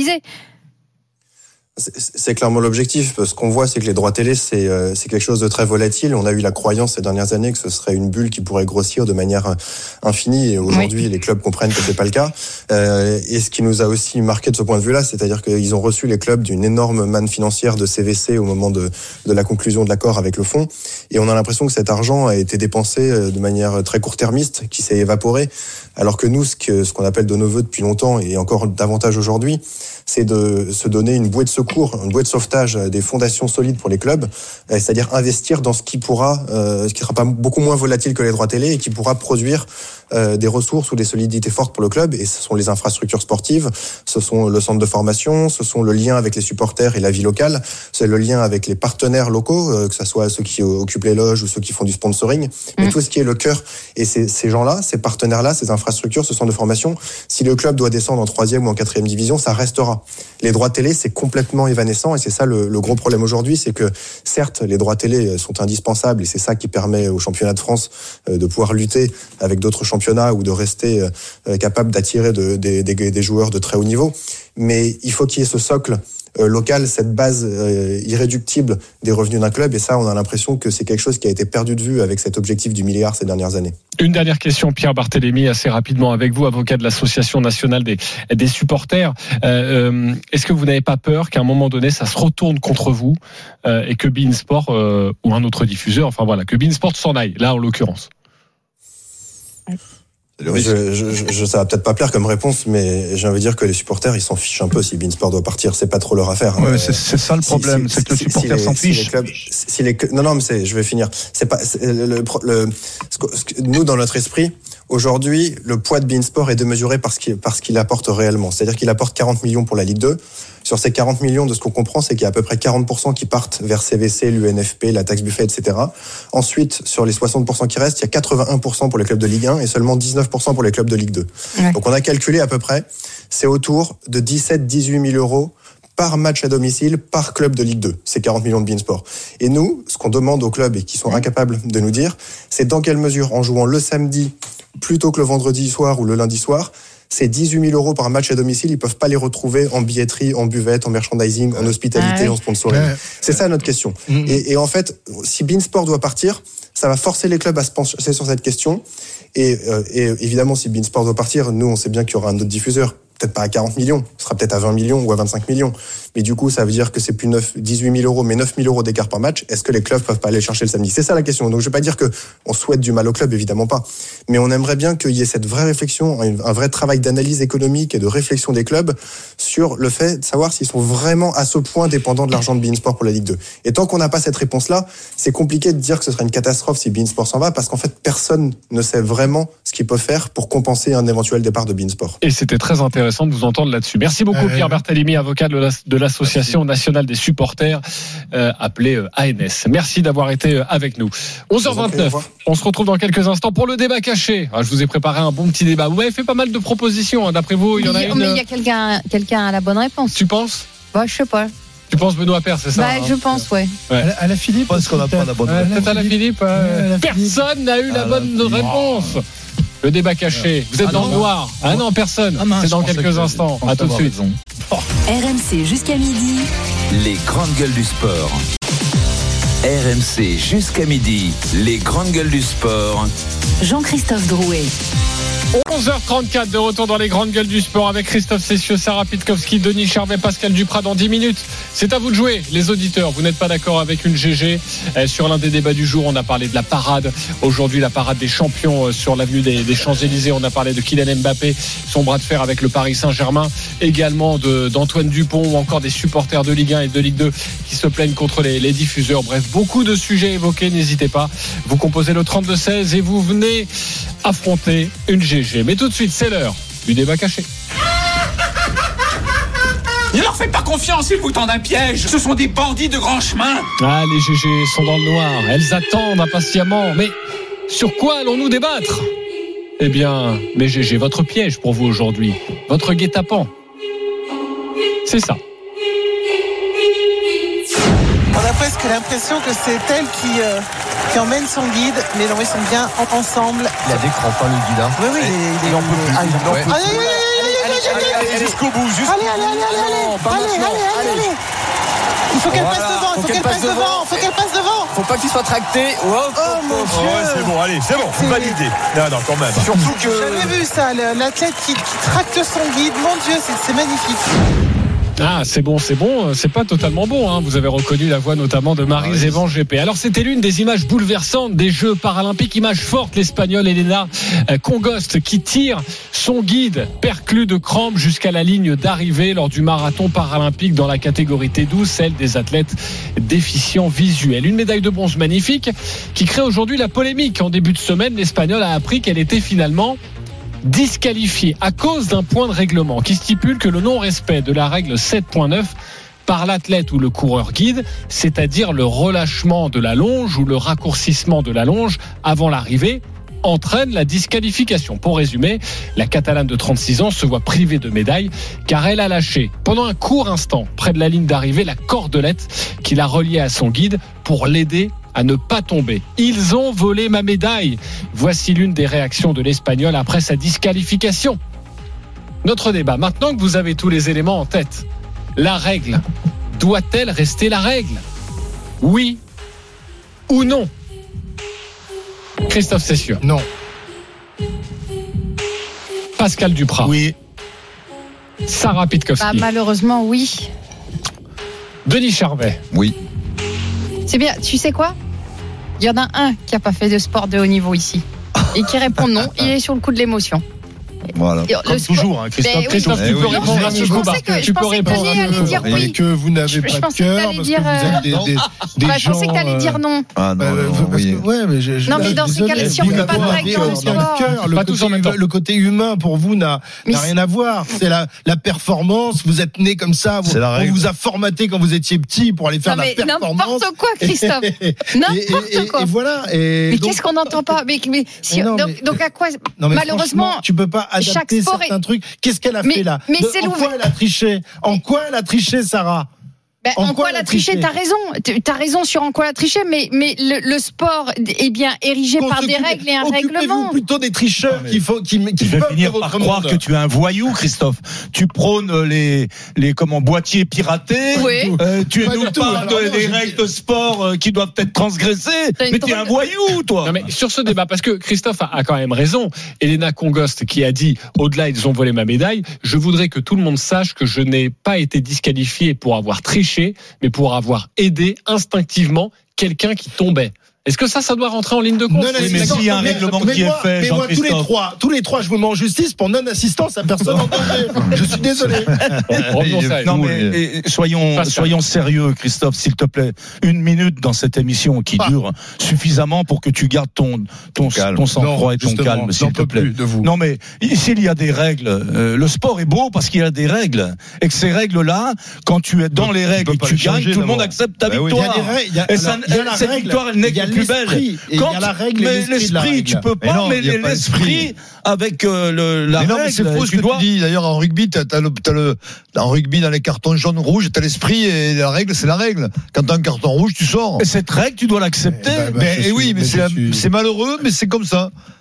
C'est clairement l'objectif. Ce qu'on voit, c'est que les droits télé, c'est euh, c'est quelque chose de très volatile. On a eu la croyance ces dernières années que ce serait une bulle qui pourrait grossir de manière infinie. Et aujourd'hui, oui. les clubs comprennent que c'est pas le cas. Euh, et ce qui nous a aussi marqué de ce point de vue-là, c'est-à-dire qu'ils ont reçu les clubs d'une énorme manne financière de C V C au moment de, de la conclusion de l'accord avec le fonds. Et on a l'impression que cet argent a été dépensé de manière très court-termiste, qui s'est évaporé. Alors que nous, ce que ce qu'on appelle de nos voeux depuis longtemps et encore davantage aujourd'hui, c'est de se donner une bouée de secours, une bouée de sauvetage, des fondations solides pour les clubs, c'est-à-dire investir dans ce qui pourra, euh, ce qui sera pas beaucoup moins volatile que les droits télé et qui pourra produire euh, des ressources ou des solidités fortes pour le club. Et ce sont les infrastructures sportives, ce sont le centre de formation, ce sont le lien avec les supporters et la vie locale, c'est le lien avec les partenaires locaux, euh, que ce soit ceux qui occupent les loges ou ceux qui font du sponsoring, mmh. mais tout ce qui est le cœur. Et ces, ces gens-là, ces partenaires-là, ces infrastructures, ce centre de formation, si le club doit descendre en troisième ou en quatrième division, ça restera. Les droits télé, c'est complètement évanescent et c'est ça le, le gros problème aujourd'hui, c'est que certes, les droits télé sont indispensables et c'est ça qui permet au championnat de France de pouvoir lutter avec d'autres championnats ou de rester capable d'attirer de, des, des, des joueurs de très haut niveau. Mais il faut qu'il y ait ce socle local, cette base euh, irréductible des revenus d'un club, et ça on a l'impression que c'est quelque chose qui a été perdu de vue avec cet objectif du milliard ces dernières années. Une dernière question, Pierre Barthélémy, assez rapidement avec vous, avocat de l'Association nationale des, des supporters. Euh, euh, est-ce que vous n'avez pas peur qu'à un moment donné ça se retourne contre vous euh, et que beIN Sport euh, ou un autre diffuseur, enfin voilà, que beIN Sport s'en aille, là en l'occurrence? Je, je, je, ça va peut-être pas plaire comme réponse, mais j'ai envie de dire que les supporters, ils s'en fichent un peu si beIN Sport doit partir. C'est pas trop leur affaire. Ouais, c'est, c'est ça le problème, si, c'est que si, le supporter si s'en fiche. Si les clubs, si les, non, non, mais c'est, je vais finir. C'est pas c'est le, le, le ce que, ce que, nous dans notre esprit. Aujourd'hui, le poids de beIN Sport est démesuré parce qu'il, parce qu'il apporte réellement. C'est-à-dire qu'il apporte quarante millions pour la Ligue deux. Sur ces quarante millions, de ce qu'on comprend, c'est qu'il y a à peu près quarante pour cent qui partent vers C V C, l'U N F P, la taxe Buffet, et cetera. Ensuite, sur les soixante pour cent qui restent, il y a quatre-vingt-un pour cent pour les clubs de Ligue un et seulement dix-neuf pour cent pour les clubs de Ligue deux. Ouais. Donc on a calculé à peu près, c'est autour de dix-sept à dix-huit mille euros par match à domicile, par club de Ligue deux. C'est quarante millions de beIN Sport. Et nous, ce qu'on demande aux clubs et qui sont incapables de nous dire, c'est dans quelle mesure, en jouant le samedi plutôt que le vendredi soir ou le lundi soir, ces dix-huit mille euros par match à domicile, ils peuvent pas les retrouver en billetterie, en buvette, en merchandising, en hospitalité, ah oui. en sponsoring. Ouais. C'est ça notre question. Mmh. Et, et en fait, si beIN Sport doit partir, ça va forcer les clubs à se pencher sur cette question. Et, euh, et évidemment, si beIN Sport doit partir, nous, on sait bien qu'il y aura un autre diffuseur. Peut-être pas à quarante millions, ce sera peut-être à vingt millions ou à vingt-cinq millions. Mais du coup, ça veut dire que c'est plus neuf, dix-huit mille euros, mais neuf mille euros d'écart par match. Est-ce que les clubs peuvent pas aller chercher le samedi? C'est ça la question. Donc je vais pas dire que on souhaite du mal au club, évidemment pas. Mais on aimerait bien qu'il y ait cette vraie réflexion, un vrai travail d'analyse économique et de réflexion des clubs sur le fait de savoir s'ils sont vraiment à ce point dépendants de l'argent de beIN Sport pour la Ligue deux. Et tant qu'on n'a pas cette réponse-là, c'est compliqué de dire que ce serait une catastrophe si beIN Sport s'en va, parce qu'en fait, personne ne sait vraiment ce qu'il peut faire pour compenser un éventuel départ de beIN Sport. Et c'était très intéressant de vous entendre là-dessus. Merci beaucoup euh... Pierre Barthélémy, avocat de, la, de l'Association nationale des supporters, euh, appelée euh, A N S. Merci d'avoir été euh, avec nous. onze heures vingt-neuf, on se retrouve dans quelques instants pour le débat caché. Ah, je vous ai préparé un bon petit débat. Vous m'avez fait pas mal de propositions, hein. D'après vous, il y en a oui, une. Mais il y a quelqu'un, quelqu'un à la bonne réponse. Tu penses? Bah, je sais pas. Tu penses Benoît Paire, c'est ça? Bah, hein, je pense, ouais. ouais. À la Philippe. Parce qu'on n'a pas la bonne réponse. Peut-être à la Philippe. Euh, la personne Philippe. n'a eu la bonne la réponse. Le débat caché. Vous êtes ah dans non, le noir. Ah non, personne. Ah mince, c'est dans quelques instants. À tout de suite. Oh. R M C jusqu'à midi. Les grandes gueules du sport. R M C jusqu'à midi. Les grandes gueules du sport. Jean-Christophe Drouet. onze heures trente-quatre de retour dans les grandes gueules du sport avec Christophe Cessieux, Sarah Pitkowski, Denis Charvet, Pascal Duprat dans dix minutes. C'est à vous de jouer, les auditeurs. Vous n'êtes pas d'accord avec une G G euh, sur l'un des débats du jour. On a parlé de la parade. Aujourd'hui, la parade des champions euh, sur l'avenue des, des Champs-Élysées. On a parlé de Kylian Mbappé, son bras de fer avec le Paris Saint-Germain. Également de, d'Antoine Dupont ou encore des supporters de Ligue un et de Ligue deux qui se plaignent contre les, les diffuseurs. Bref, beaucoup de sujets évoqués. N'hésitez pas. Vous composez le trente-deux seize et vous venez affronter une G G. Mais tout de suite, c'est l'heure du débat caché. Ne leur faites pas confiance, ils vous tendent un piège. Ce sont des bandits de grand chemin. Ah, les G G sont dans le noir. Elles attendent impatiemment. Mais sur quoi allons-nous débattre ? Eh bien, les G G, votre piège pour vous aujourd'hui, votre guet-apens. C'est ça. On a presque l'impression que c'est elle qui, euh, qui emmène son guide, mais non, ils sont bien en- ensemble. Il a des crampes, hein, le guide. Hein. Oui, oui, il, est, il, en peut plus. Ah, il en peut Ouais. plus. Allez, allez, allez, allez, allez, allez, allez, jusqu'au bout, jusqu'au allez, allez, allez, allez, allez, Non, pas allez, maintenant. allez, allez, allez. Il faut qu'elle Voilà, passe devant, il faut qu'elle passe devant, il faut qu'elle passe devant. Faut pas qu'il soit tracté. Wow, Oh mon Dieu. ouais, c'est bon, allez, c'est bon, C'est- validé. Non, non, quand même. Surtout que. J'avais vu ça, le- l'athlète qui, qui tracte son guide. Mon Dieu, c'est, c'est magnifique. Ah, c'est bon, c'est bon, c'est pas totalement bon, hein. Vous avez reconnu la voix notamment de Marie Zévan G P. Alors, c'était l'une des images bouleversantes des Jeux paralympiques, image forte, l'Espagnole Elena Congost qui tire son guide perclus de crampes jusqu'à la ligne d'arrivée lors du marathon paralympique dans la catégorie T douze, celle des athlètes déficients visuels. Une médaille de bronze magnifique qui crée aujourd'hui la polémique. En début de semaine, l'Espagnole a appris qu'elle était finalement disqualifié à cause d'un point de règlement qui stipule que le non-respect de la règle sept point neuf par l'athlète ou le coureur guide, c'est-à-dire le relâchement de la longe ou le raccourcissement de la longe avant l'arrivée, entraîne la disqualification. Pour résumer, la Catalane de trente-six ans se voit privée de médaille car elle a lâché pendant un court instant près de la ligne d'arrivée la cordelette qui la reliait à son guide pour l'aider à ne pas tomber. Ils ont volé ma médaille. Voici l'une des réactions de l'Espagnol après sa disqualification. Notre débat, maintenant que vous avez tous les éléments en tête, la règle doit-elle rester la règle ? Oui ou non ? Christophe Cessieux. Non. Pascal Duprat. Oui. Sarah Pitkowski. Bah, malheureusement, oui. Denis Charvet. Oui. C'est bien, tu sais quoi ? Il y en a un qui n'a pas fait de sport de haut niveau ici. Et qui répond non, il est sur le coup de l'émotion. Voilà. Et Comme le sport- toujours, hein, Christophe. Ben oui. Christophe, tu Eh peux oui. répondre Non, à je- je Nico pensais que- Barker. je Tu peux pensais que répondre à Denis allait Nico dire Barker. oui. Et que vous n'avez Je- je pas de pensais que cœur t'allais parce dire, que vous êtes des, euh, des, des Bah, je gens. pensais que t'allais dire non. Ah non, Euh, non, parce oui. que- ouais, mais je, je- Non, mais je- dans ces désolé, cas-là, si on vous fait pas de n'avez règles pas dans le de sport. cœur, le Pas tous côté- en même temps. Le côté humain pour vous n'a Mais n'a c'est- rien à voir. C'est la, la performance. Vous êtes né comme ça. Vous, C'est la on règle. vous a formaté quand vous étiez petit pour aller faire Non, la mais performance. n'importe quoi, Christophe. Et- et- N'importe et- quoi. Et voilà. Et Mais donc- qu'est-ce qu'on n'entend pas mais, mais, si- Mais non, donc, mais- donc à quoi Non, mais malheureusement franchement, tu peux pas chaque adapter sport certains est- trucs. Qu'est-ce qu'elle a Mais- fait là mais De- c'est En l'ouvert- quoi elle a triché En quoi elle a triché, Sarah Ben, En en, quoi quoi elle a la triché, triché t'as raison. T'as raison sur en quoi la triché, mais, mais le, le sport est bien érigé par des règles et un Occupez-vous règlement. plutôt des tricheurs qui, faut, qui, qui Je vais peuvent finir de par votre croire monde. que tu es un voyou, Christophe. Tu prônes les, les comment, boîtiers piratés. Oui. Euh, tu Pas nous du tout. parles Alors, de- non, des je- règles de sport euh, qui doivent être transgressées. T'as une Mais tu es un drôle- voyou, toi. Non mais sur ce débat, parce que Christophe a, a quand même raison, Elena Congost qui a dit au-delà ils ont volé ma médaille, je voudrais que tout le monde sache que je n'ai pas été disqualifié pour avoir triché, mais pour avoir aidé instinctivement quelqu'un qui tombait. Est-ce que ça, ça doit rentrer en ligne de compte? Non, Oui, mais s'il y a un règlement qui est moi, fait, mais moi, tous les Jean-Christophe. trois, tous les trois, je vous mets en justice pour non-assistance à personne en danger. Je suis désolé. Revenons à elle. Non mais et, soyons Pascal. soyons sérieux, Christophe, s'il te plaît. Une minute dans cette émission qui Ah. dure suffisamment pour que tu gardes ton ton, Calme. ton sang-froid Non, et ton justement, calme, j'en s'il te peux plaît. plus de vous. Non mais s'il y a des règles, euh, le sport est beau parce qu'il y a des règles et que ces règles-là, quand tu es dans les règles et que pas tu les gagnes, changer, tout le monde d'abord. accepte ta Bah oui. Il y a victoire. des règles, il y a- Et ça- alors, il y a la cette règle, victoire, elle il n'est y a que plus belle. l'esprit, et il y a la règle et mais l'esprit de la l'esprit, tu règle. peux Mais pas non, il y mêler a pas l'esprit avec euh, le, la Mais non, règle. mais c'est faux ce tu que dois... tu dis. D'ailleurs, en rugby, t'as, t'as le, t'as le, en rugby, dans les cartons jaunes, rouges, t'as l'esprit et la règle, c'est la règle. Quand t'as un carton rouge, tu sors. Et cette règle, tu dois l'accepter. Eh ben, Mais je eh suis- oui, mais mais c'est, je la- suis- c'est malheureux, mais c'est comme ça.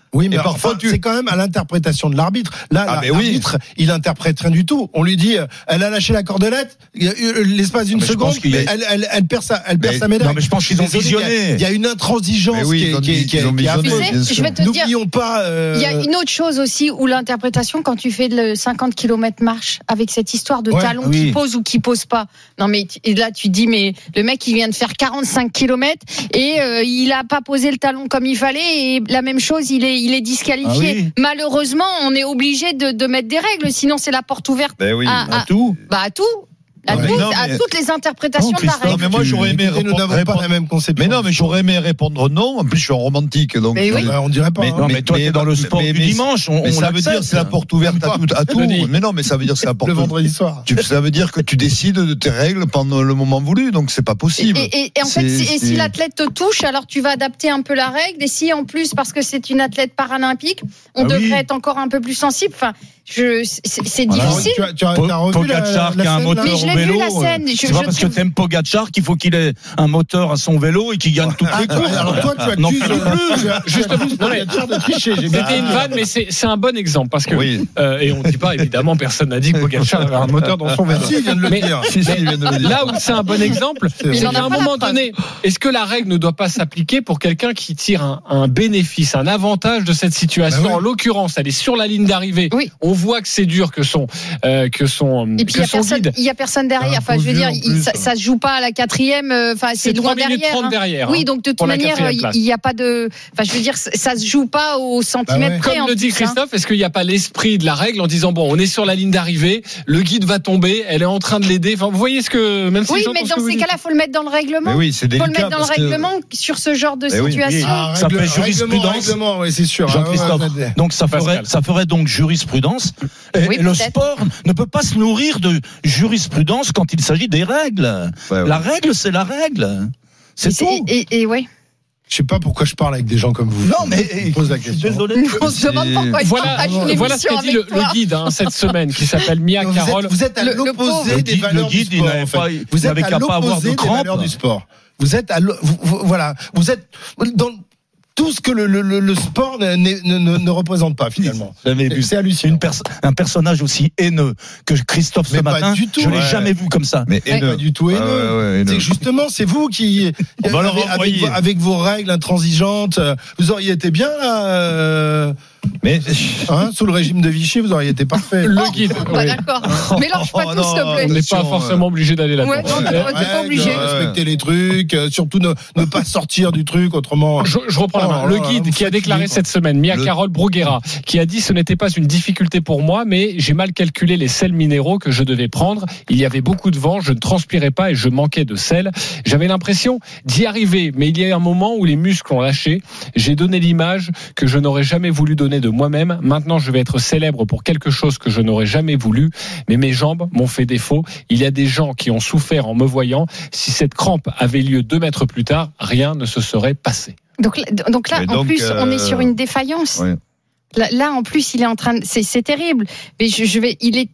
Oui, mais et parfois enfin, tu... c'est quand même à l'interprétation de l'arbitre. Là, ah, l'arbitre, oui. il interprète rien du tout. On lui dit, elle a lâché la cordelette, l'espace d'une seconde, a... elle, elle, elle perd sa, elle perd mais, sa médaille. Non, mais je pense qu'ils ont visionné. Il y a une intransigeance oui, qui est, qui est, qui est, qui est visionné, je vais te N'oublions dire, pas. Euh... Il y a une autre chose aussi où l'interprétation, quand tu fais le cinquante kilomètres marche avec cette histoire de ouais, talon oui. qui pose ou qui pose pas. Non, mais et là, tu dis, mais le mec, il vient de faire quarante-cinq kilomètres et euh, il a pas posé le talon comme il fallait et la même chose, il est, il est disqualifié. Ah oui. Malheureusement, on est obligé de, de mettre des règles, sinon c'est la porte ouverte ben oui, à, à, à tout. Bah à tout. À, ouais. tout, non, mais... à toutes les interprétations non, de la règle. Non, mais moi j'aurais aimé répondre. Nous n'avons répondre... pas la même conception. Mais non, mais j'aurais aimé répondre non. En plus, je suis un romantique, donc. Mais oui. bah, on dirait pas. Mais, hein. non, mais toi, t'es dans le sport mais, du mais, dimanche. On, mais on ça veut dire c'est la porte ouverte à tout. À tout. Mais non, mais ça veut dire c'est la porte. Le vendredi soir. Tu, ça veut dire que tu décides de tes règles pendant le moment voulu, donc c'est pas possible. Et, et, et en fait, si, et si l'athlète te touche, alors tu vas adapter un peu la règle. Et si en plus, parce que c'est une athlète paralympique, on ah devrait oui. être encore un peu plus sensible. Enfin, je, c'est, c'est voilà. difficile. Tu as, tu as, tu as revu Pogacar qui a un moteur au vélo. C'est pas parce que t'aimes Pogacar qu'il faut qu'il ait un moteur à son vélo et qu'il gagne toutes les courses. Alors toi, tu accuses justement Pogacar de tricher. C'était une vanne, mais c'est, c'est un bon exemple parce que oui. euh, et on dit pas évidemment, personne n'a dit que Pogacar avait un moteur dans son vélo. Si, il vient de le mais, dire. Si, si, il vient de le dire. Là où c'est un bon exemple, c'est qu'à un moment donné, est-ce que la règle ne doit pas s'appliquer pour quelqu'un qui tire un, un bénéfice, un avantage de cette situation? Ben oui. En l'occurrence, elle est sur la ligne d'arrivée. Oui. On voit que c'est dur que son euh, que son et puis il y a personne, il y a personne derrière. Enfin, je veux dire, il, ça, ça se joue pas à la quatrième. Enfin, c'est, c'est loin derrière. Hein. derrière. Oui, donc de toute manière, il n'y a pas de. Enfin, je veux dire, ça se joue pas au centimètre bah ouais. près. Comme le dit Christophe, est-ce qu'il n'y a pas l'esprit de la règle en disant bon, on est sur la ligne d'arrivée, le guide va tomber, elle est en train de l'aider. Enfin, vous voyez ce que même si oui, mais dans ces cas-là, il faut le mettre dans le règlement. Oui, c'est délicat. Faut le mettre dans le règlement que... sur ce genre de mais situation. Oui. Ah, ça fait jurisprudence. Oui, c'est sûr. Jean-Christophe. Donc ça ferait, ça ferait donc jurisprudence. Et, oui, et le sport ne peut pas se nourrir de jurisprudence quand il s'agit des règles. Ouais, ouais. La règle, c'est la règle. C'est et tout. Et, et, et ouais. Je sais pas pourquoi je parle avec des gens comme vous. Non, mais je pose la question. Désolé. On se demande pourquoi il voilà, voilà ce qu'a dit le, le guide hein, cette semaine, qui s'appelle Mia vous Carroll. Êtes, vous êtes à le, l'opposé le des guide, valeurs guide, du sport. En fait. Pas, vous êtes à l'opposé des valeurs du sport. Vous êtes à, vous, vous, voilà, vous êtes dans tout ce que le, le, le sport ne, ne, ne, ne représente pas finalement. C'est, c'est hallucinant. Une pers- un personnage aussi haineux que Christophe mais ce matin, tout, je l'ai ouais. jamais vu comme ça. Mais haineux. Pas du tout haineux. Ah ouais, ouais, haineux. C'est justement, c'est vous qui, avec, avec, vos, avec vos règles intransigeantes, vous auriez été bien là. Euh... Mais hein, sous le régime de Vichy, vous auriez été parfait. Le guide. Oh, bah, d'accord. Mélange pas oh, tout, s'il te plaît. On n'est pas forcément obligé d'aller là-dedans. Ouais, non, ouais, t'es pas obligé. Respecter les trucs, euh, surtout ne, ne pas sortir du truc autrement. Je, je reprends oh, la main. Le guide là, qui a déclaré fini, cette semaine, Mia le... Carroll Bruguera, qui a dit ce n'était pas une difficulté pour moi, mais j'ai mal calculé les sels minéraux que je devais prendre. Il y avait beaucoup de vent, je ne transpirais pas et je manquais de sel. J'avais l'impression d'y arriver, mais il y a un moment où les muscles ont lâché. J'ai donné l'image que je n'aurais jamais voulu donner de moi-même. Maintenant, je vais être célèbre pour quelque chose que je n'aurais jamais voulu, mais mes jambes m'ont fait défaut. Il y a des gens qui ont souffert en me voyant. Si cette crampe avait lieu deux mètres plus tard, rien ne se serait passé. Donc, donc là, donc, en plus, euh... on est sur une défaillance. Ouais. Là, là, en plus, il est en train de... C'est, c'est terrible. Mais je, je vais... Il est...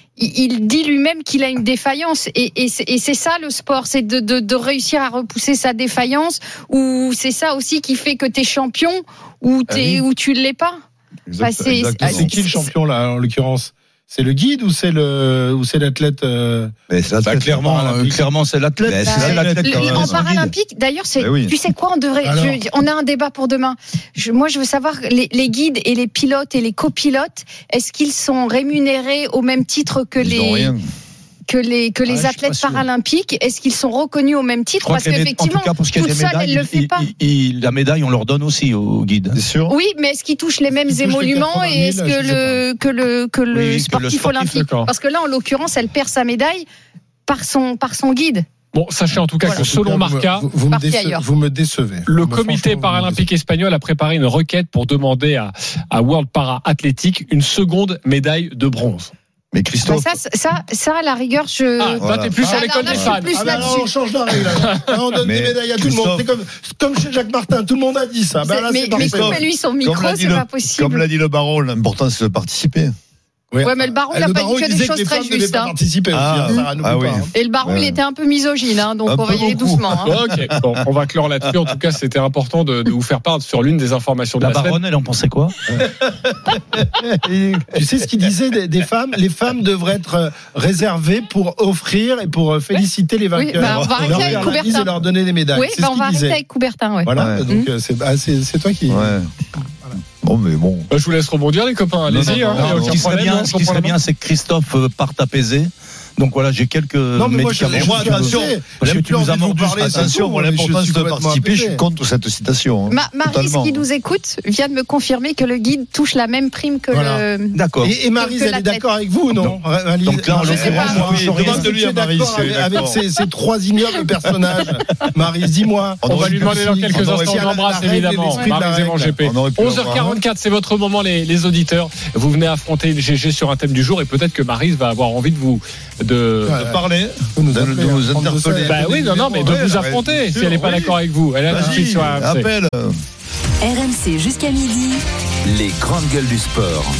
Il dit lui-même qu'il a une défaillance et, et, c'est, et c'est ça le sport, c'est de, de, de réussir à repousser sa défaillance ou c'est ça aussi qui fait que t'es champion ou, t'es, ah oui. ou tu ne l'es pas. Exact, bah, c'est, c'est, c'est qui le champion là en l'occurrence? C'est le guide ou c'est le ou c'est l'athlète euh... Mais c'est l'athlète, bah, clairement, euh, clairement c'est l'athlète. Bah, c'est c'est l'athlète le, en paralympique, d'ailleurs, c'est. Oui. Tu sais quoi, on devrait. Je, on a un débat pour demain. Je, moi, je veux savoir les, les guides et les pilotes et les copilotes. Est-ce qu'ils sont rémunérés au même titre que Ils les que les que les ah, athlètes paralympiques? Est-ce qu'ils sont reconnus au même titre? Parce qu'effectivement, toute seule, elle le fait pas. Il, il, la médaille, on leur donne aussi aux guides. C'est sûr. Oui, mais est-ce qu'ils touchent les mêmes émoluments et est-ce que le que le que le oui, sportif, que le sportif olympique? Parce que là, en l'occurrence, elle perd sa médaille par son par son guide. Bon, sachez en tout cas voilà. que selon Marca, vous, vous, me déce- vous me décevez. Le bah, comité paralympique espagnol a préparé une requête pour demander à, à World Para Athletic une seconde médaille de bronze. Mais Christophe. Bah ça, ça, ça, à la rigueur, je. Ah, toi, t'es plus ah, sur l'école des fans. Ah, bah, on change de règle. On donne mais des médailles à tout le monde. C'est comme, comme chez Jacques Martin. Tout le monde a dit ça. Bah, là, mais, mais couper lui son micro, c'est le, pas possible. Comme l'a dit le baron, l'important, c'est de participer. Ouais, ouais, mais le baron, il n'a pas dit que des choses très justes. Hein. Ah, aussi, hein. ah oui. Et le baron, ouais. il était un peu misogyne, hein, donc un on va y aller doucement. Hein. Ok, bon, on va clore là-dessus. En tout cas, c'était important de, de vous faire part sur l'une des informations de la, la semaine. La baronne, elle en pensait quoi? Tu sais ce qu'il disait des, des femmes? Les femmes devraient être réservées pour offrir et pour féliciter les vainqueurs. Oui, bah, on va arrêter leur avec Coubertin. Et leur donner des médailles. Oui, c'est bah, ce on va arrêter disait. avec Coubertin. Ouais. Voilà, ouais. donc mmh. c'est, bah, c'est, c'est toi qui. Ouais. Bon, mais bon. Bah, je vous laisse rebondir, les copains. Allez-y. Non, non, non, non, ce qui serait bien, ce qui serait bien, c'est que Christophe parte apaisé. Donc voilà, j'ai quelques non, mais médicaments. Moi, moi attention, parce que tu nous as mordu. Attention, moi, l'importance de participer, je suis contre cette citation. Ma, Maryse, qui nous écoute, vient de me confirmer que le guide touche la même prime que voilà. le. D'accord. Et, et Maryse, elle est d'accord avec vous, non? Donc, donc là, en l'occurrence, je demande de lui à Maryse. Avec ces, ces trois ignobles personnages. Maryse, dis-moi. On, on va lui demander dans quelques instants. On embrasse évidemment Maryse et mon G P. onze heures quarante-quatre, c'est votre moment, les, les auditeurs. Vous venez affronter le G G sur un thème du jour et peut-être que Maryse va avoir envie de vous de parler, de nous, de nous interpeller. Bah oui, non, non, mais de vous affronter si elle n'est pas d'accord avec vous. Elle a tout de suite sur R M C. Appelle. R M C jusqu'à midi. Les grandes gueules du sport.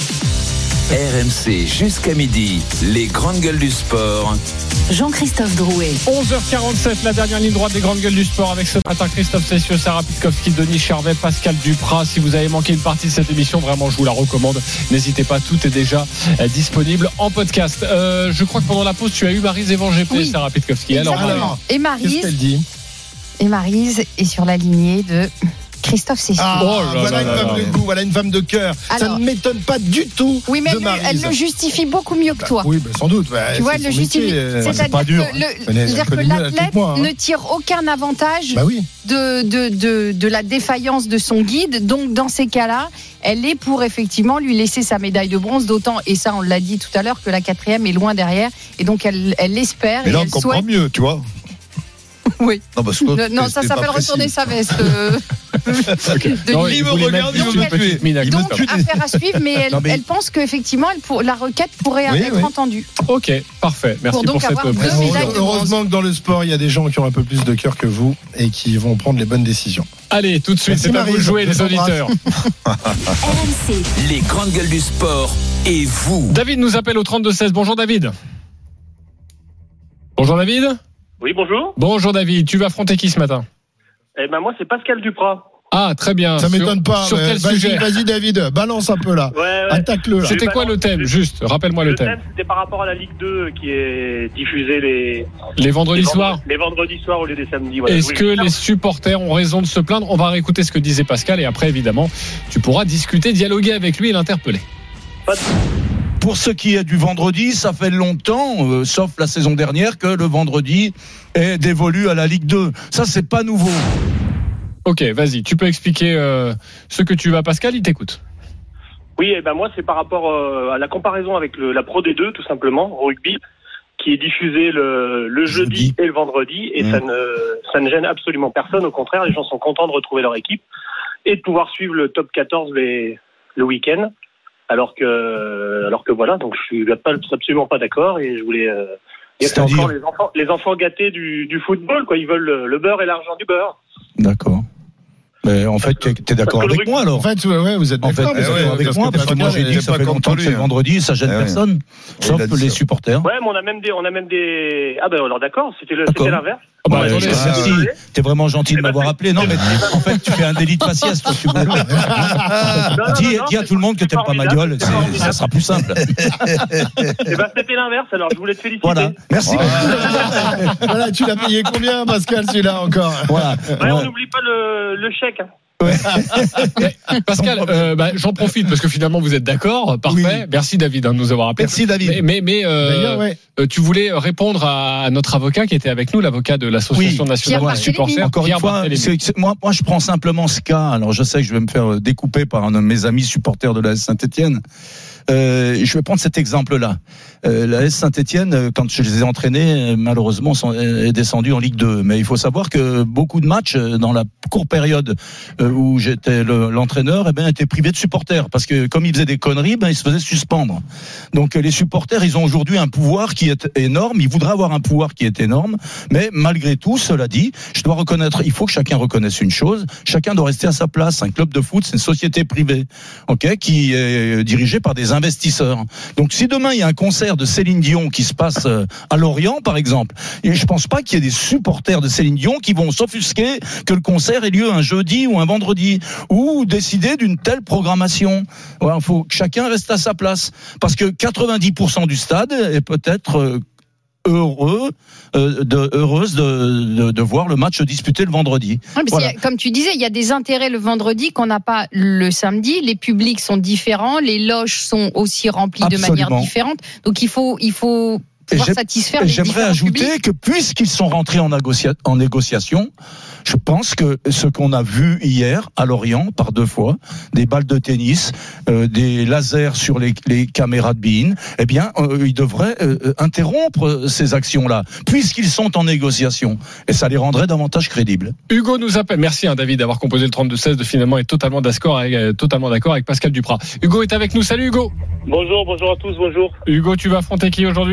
R M C jusqu'à midi. Les grandes gueules du sport. Jean-Christophe Drouet. onze heures quarante-sept, la dernière ligne droite des grandes gueules du sport avec ce matin Christophe Cessieux, Sarah Pitkowski, Denis Charvet, Pascal Duprat. Si vous avez manqué une partie de cette émission, vraiment je vous la recommande. N'hésitez pas, tout est déjà disponible en podcast. Euh, je crois que pendant la pause, tu as eu Maryse et Van G P, oui. Sarah Pitkowski. Alors, alors, et Maryse, qu'est-ce qu'elle dit? Et Maryse est sur la lignée de Christophe Cessieux. Ah, oh là voilà, là une là femme là. de goût, voilà une femme de cœur. Alors, ça ne m'étonne pas du tout. Oui, mais de elle, Maryse. elle le justifie beaucoup mieux que toi. Bah, oui, bah, sans doute. Bah, tu vois, elle le justifie. Euh, c'est-à-dire c'est pas dur. que, le, c'est-à-dire que l'athlète moi, hein. ne tire aucun avantage bah oui. de, de, de, de la défaillance de son guide. Donc, dans ces cas-là, elle est pour effectivement lui laisser sa médaille de bronze. D'autant, et ça, on l'a dit tout à l'heure, que la quatrième est loin derrière. Et donc, elle, elle l'espère. Mais et là, elle on comprend souhaite... mieux, tu vois. Oui. Non, parce que non ça s'appelle retourner sa veste. Okay. Non, il me regarde, il veut me tuer. Donc, affaire à suivre, mais elle, non, mais... elle pense qu'effectivement, pour, la requête pourrait oui, être oui. entendue. Ok, parfait. Merci pour, pour cette précision. Heureusement que dans le sport, il y a des gens qui ont un peu plus de cœur que vous et qui vont prendre les bonnes décisions. Allez, tout de suite, c'est à vous de jouer, les auditeurs. R M C. Les grandes gueules du sport et vous. David nous appelle au trente-deux seize. Bonjour David. Bonjour David. Oui, bonjour. Bonjour David, tu vas affronter qui ce matin? Eh ben moi c'est Pascal Duprat. Ah, très bien. Ça sur, m'étonne pas. Sur quel vas-y, sujet? Vas-y David, balance un peu là. Ouais, ouais. Attaque-le là. C'était quoi le thème? Juste, rappelle-moi le, le thème. Le thème c'était par rapport à la Ligue deux qui est diffusée les les vendredis soirs. Les vendredis soirs au lieu des samedis. Voilà. Est-ce oui, que les supporters ont raison de se plaindre? On va réécouter ce que disait Pascal et après évidemment, tu pourras discuter, dialoguer avec lui et l'interpeller. Pas de... Pour ce qui est du vendredi, ça fait longtemps, euh, sauf la saison dernière, que le vendredi est dévolu à la Ligue deux. Ça, c'est pas nouveau. Ok, vas-y, tu peux expliquer euh, ce que tu vas, Pascal, il t'écoute. Oui, eh ben moi, c'est par rapport euh, à la comparaison avec le, la Pro D deux, tout simplement, au rugby, qui est diffusée le, le jeudi, jeudi et le vendredi, et mmh. ça, ne, ça ne gêne absolument personne. Au contraire, les gens sont contents de retrouver leur équipe et de pouvoir suivre le top quatorze les, le week-end. Alors que, alors que voilà, donc je suis pas, absolument pas d'accord et je voulais. Euh, c'est encore les enfants, les enfants gâtés du, du football, quoi. Ils veulent le, le beurre et l'argent du beurre. D'accord. Mais en fait, tu es d'accord avec moi alors? En fait, ouais, ouais, vous êtes d'accord. En fait, vous êtes d'accord avec moi parce que moi j'ai dit que ça fait longtemps que c'est le vendredi, ça gêne personne, sauf les supporters. Ouais, mais on a même des, on a même des. Ah ben alors d'accord, c'était le, c'était l'inverse. Ah bah, ouais, merci, t'es vraiment gentil de m'avoir appelé. Non, mais en fait, tu fais un délit de faciès, toi, tu veux. Non, non, dis, non, dis à tout le monde que t'aimes pas ma gueule, ça sera plus simple. Eh ben, c'était l'inverse, alors je voulais te féliciter. Voilà, merci. Voilà, voilà, tu l'as payé combien, Pascal, celui-là encore? Voilà. Ouais, on n'oublie pas le, le chèque. Ouais. Pascal, euh, bah, j'en profite parce que finalement vous êtes d'accord. Parfait. Oui. Merci David hein, de nous avoir appelé. Merci David. Mais, mais, mais euh, ouais. euh, tu voulais répondre à notre avocat qui était avec nous, l'avocat de l'association oui. nationale des supporters. Encore une fois, c'est, c'est, moi, moi je prends simplement ce cas. Alors je sais que je vais me faire découper par un de mes amis supporters de la S Saint-Étienne. Euh, je vais prendre cet exemple-là. Euh, la S Saint-Étienne, quand je les ai entraînés, malheureusement, sont, est descendu en Ligue deux. Mais il faut savoir que beaucoup de matchs dans la courte période euh, où j'étais le, l'entraîneur, eh ben, étaient privés de supporters parce que comme ils faisaient des conneries, ben, ils se faisaient suspendre. Donc les supporters, ils ont aujourd'hui un pouvoir qui est énorme. Ils voudraient avoir un pouvoir qui est énorme, mais malgré tout, cela dit, je dois reconnaître, il faut que chacun reconnaisse une chose. Chacun doit rester à sa place. Un club de foot, c'est une société privée, ok, qui est dirigée par des investisseurs. Donc si demain il y a un concert de Céline Dion qui se passe à Lorient, par exemple, et je pense pas qu'il y ait des supporters de Céline Dion qui vont s'offusquer que le concert ait lieu un jeudi ou un vendredi, ou décider d'une telle programmation. Voilà, il faut que chacun reste à sa place, parce que quatre-vingt-dix pour cent du stade est peut-être heureux, euh, de, heureuse de, de, de voir le match disputé le vendredi. Oui, voilà. Comme tu disais, il y a des intérêts le vendredi qu'on n'a pas le samedi. Les publics sont différents, les loges sont aussi remplies Absolument. de manière différente. Donc il faut, il faut pouvoir satisfaire les J'aimerais ajouter publics. que puisqu'ils sont rentrés en, négocia- en négociation, je pense que ce qu'on a vu hier à Lorient par deux fois, des balles de tennis, euh, des lasers sur les, les caméras de Bein, eh bien, euh, ils devraient euh, interrompre ces actions-là, puisqu'ils sont en négociation, et ça les rendrait davantage crédibles. Hugo nous appelle. Merci hein, David d'avoir composé le trente-deux seize, de finalement être totalement d'accord avec, euh, totalement d'accord avec Pascal Duprat. Hugo est avec nous. Salut Hugo. Bonjour, bonjour à tous, bonjour. Hugo, tu vas affronter qui aujourd'hui ?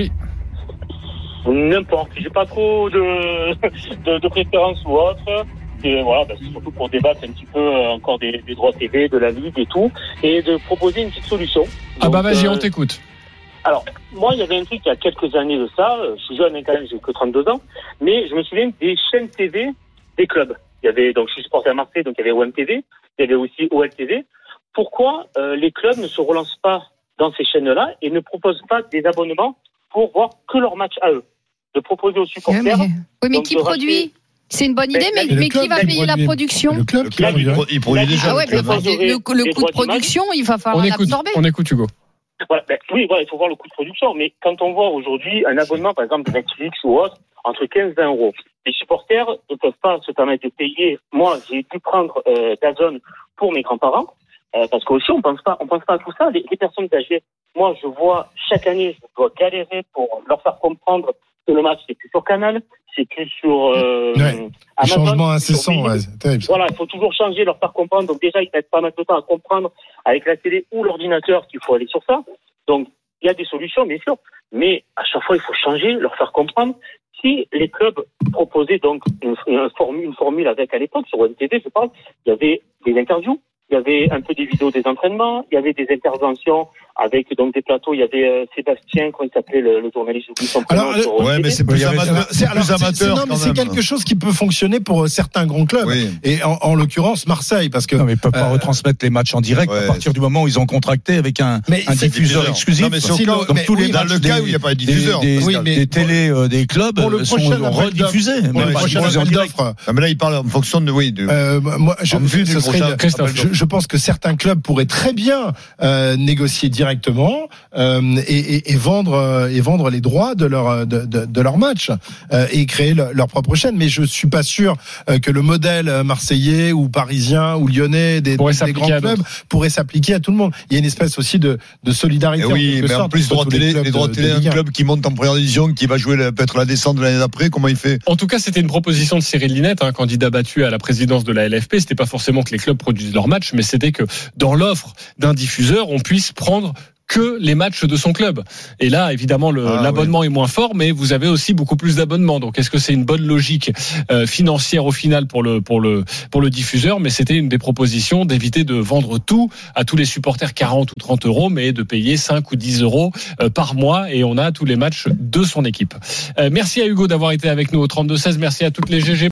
N'importe, j'ai pas trop de, de, de préférence ou autre. Et voilà, bah, c'est surtout pour débattre un petit peu euh, encore des, des droits T V, de la Ligue et tout, et de proposer une petite solution. Ah Donc, bah vas-y, euh, on t'écoute. Alors, moi, il y avait un truc il y a quelques années de ça, je suis jeune hein, quand même, j'ai que trente-deux ans, mais je me souviens des chaînes T V des clubs. Il y avait, donc je suis supporter à Marseille, donc il y avait O M T V, il y avait aussi O L T V. Pourquoi euh, les clubs ne se relancent pas dans ces chaînes-là et ne proposent pas des abonnements pour voir que leurs matchs à eux? De proposer aux supporters. Oui, mais, oui, mais qui produit racheter... C'est une bonne idée, mais, mais qui va payer la production? Le club, le club il, produit, il produit déjà. Ah ouais, le, club, le, le, le coût de production, il va falloir on écoute, l'absorber. On écoute Hugo. Voilà, ben, oui, voilà, il faut voir le coût de production, mais quand on voit aujourd'hui un abonnement, par exemple, de Netflix ou autre, entre quinze et vingt euros, les supporters ne peuvent pas se permettre de payer. Moi, j'ai dû prendre euh, DAZN pour mes grands-parents, euh, parce qu'aussi, on pense pas, on pense pas à tout ça. Les, les personnes âgées, moi, je vois chaque année, je dois galérer pour leur faire comprendre que le match, c'est plus sur Canal, c'est plus sur euh, ouais, Amazon. Changement incessant, ouais, c'est terrible. Voilà, il faut toujours changer, leur faire comprendre. Donc déjà, ils mettent pas mal de temps à comprendre avec la télé ou l'ordinateur qu'il faut aller sur ça. Donc, il y a des solutions, bien sûr. Mais à chaque fois, il faut changer, leur faire comprendre. Si les clubs proposaient donc une, une, formule, une formule avec, à l'époque, sur O M T V, je parle, il y avait des interviews, il y avait un peu des vidéos des entraînements, il y avait des interventions avec donc des plateaux. Il y avait euh, Sébastien, comment il s'appelait, le, le journaliste, j'oublie son prénom. Alors, ouais, mais c'est plus amateur. C'est, c'est, plus amateur c'est, non, mais c'est quelque chose qui peut fonctionner pour certains grands clubs. Oui. Et en, en l'occurrence, Marseille, parce que. Non, mais ils peuvent pas euh, retransmettre les matchs en direct ouais. à partir du moment où ils ont contracté avec un, un diffuseur, diffuseur exclusif. Non, mais si cas, donc mais tous oui, les dans le cas où il n'y a pas de diffuseur. Des, des, oui, mais des télés, euh, des clubs pour le sont rediffusés. Pour le prochain appel d'offres. Mais là, il parle en fonction de, oui, de. Moi, je, je pense que certains clubs pourraient très bien négocier directement. Euh, et, et, et vendre euh, et vendre les droits de leur de, de, de leur match euh, et créer le, leur propre chaîne. Mais je suis pas sûr euh, que le modèle marseillais ou parisien ou lyonnais des, des grands clubs pourrait s'appliquer à tout le monde. Il y a une espèce aussi de, de solidarité. Et oui, mais en plus droit télé, les, les droits de télé, un club qui monte en première division, qui va jouer peut-être la descente de l'année d'après. Comment il fait? En tout cas, c'était une proposition de Cyril Linette, hein, candidat battu à la présidence de la L F P. C'était pas forcément que les clubs produisent leurs matchs, mais c'était que dans l'offre d'un diffuseur, on puisse prendre que les matchs de son club. Et là, évidemment, le, ah, l'abonnement oui. est moins fort, mais vous avez aussi beaucoup plus d'abonnements. Donc, est-ce que c'est une bonne logique euh, financière au final pour le pour le pour le diffuseur? Mais c'était une des propositions d'éviter de vendre tout à tous les supporters quarante ou trente euros, mais de payer cinq ou dix euros euh, par mois, et on a tous les matchs de son équipe. Euh, merci à Hugo d'avoir été avec nous au trente-deux seize. Merci à toutes les G G.